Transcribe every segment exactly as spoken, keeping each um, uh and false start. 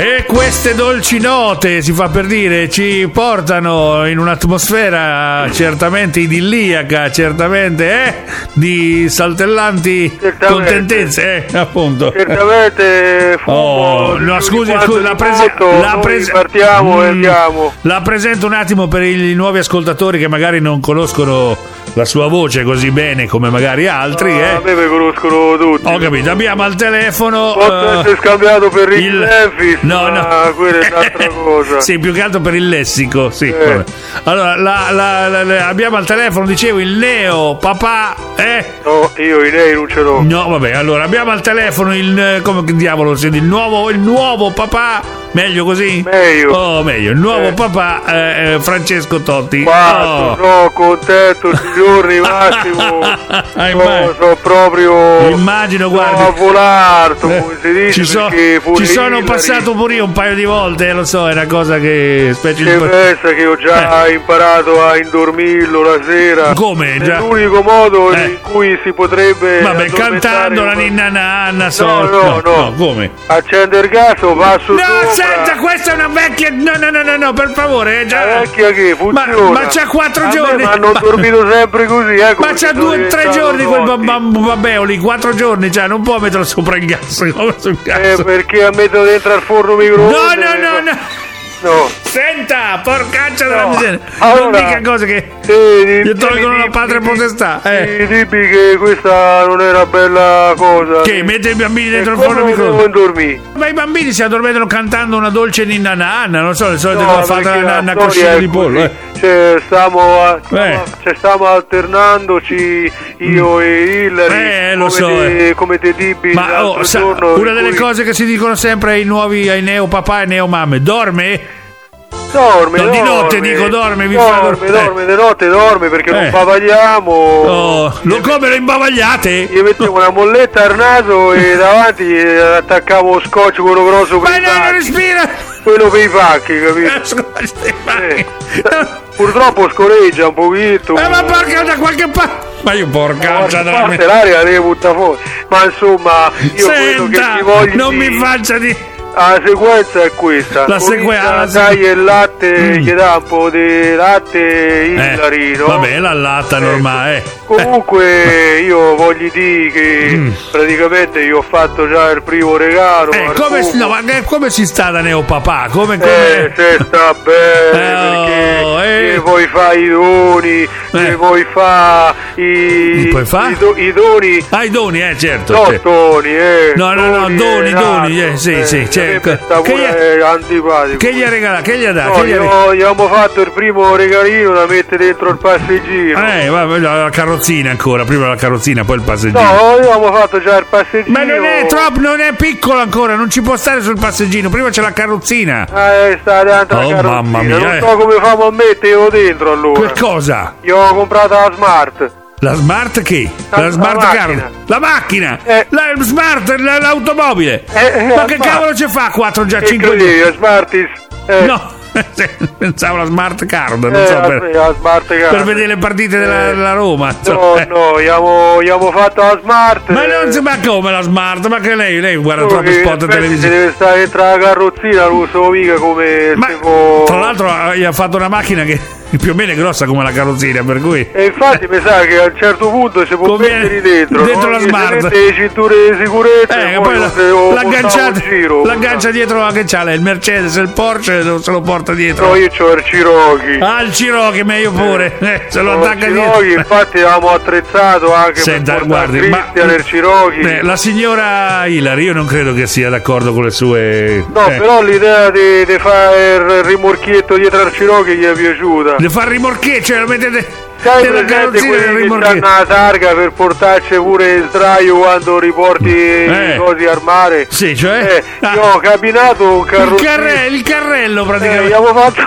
E queste dolci note, si fa per dire, ci portano in un'atmosfera certamente idilliaca, certamente eh, di saltellanti Certamente. contentezze, eh, appunto. Certamente fumo. Oh, no, scusi, scusi, la, prese- la, prese- partiamo mm, e andiamo. la presento un attimo per i nuovi ascoltatori che magari non conoscono la sua voce così bene come magari altri. Ah, eh. a me mi conoscono tutti. Ho capito, abbiamo al telefono Posso uh, essere scambiato per Ricky il- Memphis, no, ma no. quella è un'altra cosa. Sì, più che altro per il lessico, sì. Eh. Vabbè. Allora, la- la- la- la- abbiamo al telefono, dicevo, il neo papà, eh? No, io i nei non ce l'ho. No, vabbè, allora abbiamo al telefono il eh, come che diavolo si dice, il nuovo il nuovo papà, meglio così? Meglio. Oh, meglio, il nuovo Eh. papà eh, eh, Francesco Totti. Quanto Oh. sono contento, signori Massimo. Ah, No, immagino. so proprio. Immagino, sono guardi. a volarto, Eh, come si dice. ci, so- perché pure ci sono Hillary- passato pure io un paio di volte, eh, lo so, è una cosa che specie Che di pensa che ho già imparato a indormirlo la sera. Come? È Già? l'unico modo Eh. in cui si potrebbe. Vabbè, addormentare cantando la una- ninna nanna, so. No, no, no. come? Accende il gas, passo No, sopra. senta, questa è una vecchia. No, no, no, no, no, per favore, è già. La vecchia che Ma, funziona. ma c'ha quattro A me giorni. m'hanno Ma- dormito sempre così, eh, come Ma c'ha se sono due, tre diventato giorni quel Totti. bambambo babbeoli, quattro giorni, cioè non può metterlo sopra il gas, come sul Eh, cazzo. perché a mettere dentro al forno microonde. No, no, no, no. No. Senta, porcaccia della No. miseria. Allora, non dica cose che Sì, di- gli tolgono dimmi, la patria dimmi, potestà. Eh. Sì, dimmi che questa non è una bella cosa. Che mette i bambini dentro il E forno come microonde. devo dormire? Ma i bambini si addormentano cantando una dolce ninna nanna, non so, le solite No, cose fatte perché una, la una storia coscina è di pollo. così. Eh. Cioè, stiamo, a- Eh. cioè, stiamo alternandoci io e Hillary. Eh, lo come so, te, eh. come te tipi Ma l'altro oh, sa, giorno una in delle cui- cose che si dicono sempre ai nuovi, ai neo papà e neo mamme, dorme? Dorme, No, di dorme. notte dico, dorme, mi fa dorme, dor- dorme, di notte dorme perché Eh. non bavagliamo. Oh, lo come lo imbavagliate? Gli mettiamo una molletta al naso e davanti gli attacchiamo scotch, quello grosso per Ma i no, non pacchi. respira! Quello per i pacchi, capito? Eh, scusa, stai Eh. male. Purtroppo scoreggia un pochino. Eh, ma porca da qualche parte! Ma io porcaccia da parte l'aria deve buttare fuori. Ma insomma, io quello che Senta, ti voglio non dire- mi faccia di... La sequenza è questa. La sequenza- la sequ- Taglia il latte, Mm. gli dà un po' di latte Hillary, Eh, no? vabbè, la latta Ecco. normale, eh. Comunque io voglio dire che Mm. praticamente io ho fatto già il primo regalo. Eh, al come, cubo. no, ma che- come si sta da neopapà? Come, Eh, come... se sta bene, Eh, oh, perché eh. e poi fa i doni, e poi fa i, Poi fa? i, do- i doni, Ah, i doni, eh, certo. no certo. doni, eh. No, no, no, doni, doni, eh, sì, sì, cioè, certo. sta Che pure gli- antipatico. Che gli ha regalato? Che gli ha dato? No, Che gli ha regalato? io, gli abbiamo fatto il primo regalino da mettere dentro il passeggino. Eh, vabbè, la carrozzina ancora, prima la carrozzina, poi il passeggino. No, io abbiamo fatto già il passeggino. Ma non è troppo, non è piccolo ancora, non ci può stare sul passeggino, prima c'è la carrozzina. Eh, sta dentro la Oh, carrozzina. mamma mia, Non eh. so come famo a metterlo dentro allora. Che cosa? Io ho comprato la Smart. La smart che? La, La- smart la car? macchina. La macchina? Eh. La smart, la- l'automobile? Eh, eh, Ma la che smart. cavolo ci fa? quattro già Che cinque credevi, la Smartis? Eh, No, pensavo la smart card, non eh, so la, per, la Smart Car. per vedere le partite della, Eh. della Roma. No, insomma, eh. no, gli abbiamo, gli abbiamo fatto la Smart. Ma eh, non si, ma come la smart? Ma che lei, lei guarda solo troppi che spot in effetti televisivi. se deve stare dentro la carrozzina, non so mica come Ma si può... tra l'altro eh, gli ha fatto una macchina che più o meno è grossa come la carrozzina, per cui E infatti mi sa che a un certo punto si può Conviene- mettere dentro, dentro no? la Che si Smart. mette le cinture di sicurezza eh, e che poi poi non la, se lo l'agganciata, portavo in giro. l'aggancia dietro che c'ha lei, il Mercedes, il Porsche non se lo porta dietro. No, io c'ho il Cherokee. Ah, il Cherokee, ma io pure, eh, se lo No, il attacca Cherokee, dietro. infatti avevamo attrezzato anche Senta, per portare guardi, ma Christian nel Cherokee. eh, la signora Hillary, io non credo che sia d'accordo con le sue. No, eh, però l'idea di, di fare il rimorchietto dietro al Cherokee gli è piaciuta. di far rimorché, cioè lo mettete Sai nella presente carrozzina del quelli che rimorché. hanno la targa per portarci pure il sdraio quando riporti Eh. i cosi al mare? Sì, cioè? Eh, Ah, io ho cabinato un il, carrozzino. carre- il carrello Eh, gli praticamente. avevo fatto,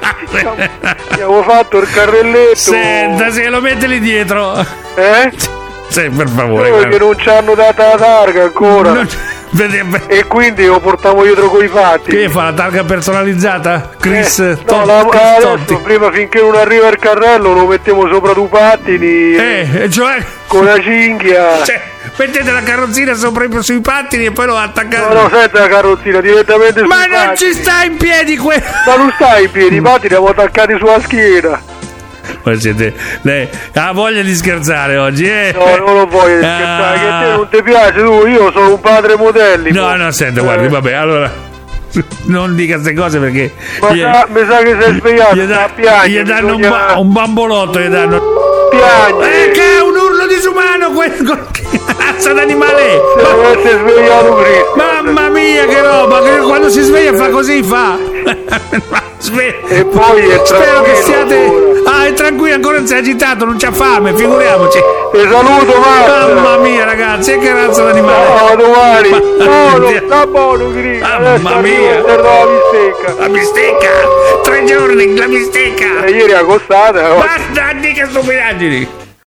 gli avevo fatto il carrelletto. Senta, se lo mette lì dietro. Eh? Sì, per favore. Quello che guarda. non ci hanno data la targa ancora. Non- Vede- e quindi lo portiamo dietro coi fatti. Che fa la targa personalizzata? Chris, Eh, Tot- no, la- Chris adesso Totti. prima finché non arriva il carrello lo mettiamo sopra due pattini Eh, e cioè, con la cinghia. cioè, mettete la carrozzina sopra i- sui pattini e poi lo attaccate. No, no, senza la carrozzina, direttamente sui Ma non pattini. ci sta in piedi quello. Ma non stai in piedi, i pattini li abbiamo attaccati sulla schiena. Ma siete, lei ha voglia di scherzare oggi, eh? No, non lo voglio scherzare, che a te non ti piace, tu, io sono un padre modelli. No, mo. no, senta, Eh, guardi, vabbè, allora non dica queste cose perché Ma gli- sa, mi sa che sei svegliato, gli, sta da- a piangere, gli danno un, bisogna ba- un bambolotto, gli danno. piangere. Eh, che è un urlo disumano questo! Che razza d'animale! Deve essere svegliato Cristo. Mamma mia, che roba! Che quando si sveglia fa così, fa! Sve- E poi è Spero che tranquillo siate. ancora. Ah, è tranquillo, ancora non si è agitato, non c'ha fame, figuriamoci! Ti saluto, Max. Mamma mia, ragazzi, e che razza d'animale! No, domani. No, non Dio. sta buono, Cristo. Adesso Mamma arriva mia. il terno alla bistecca. La bistecca! Tre giorni, la bistecca! E ieri è costata. Basta, di che stupidaggini!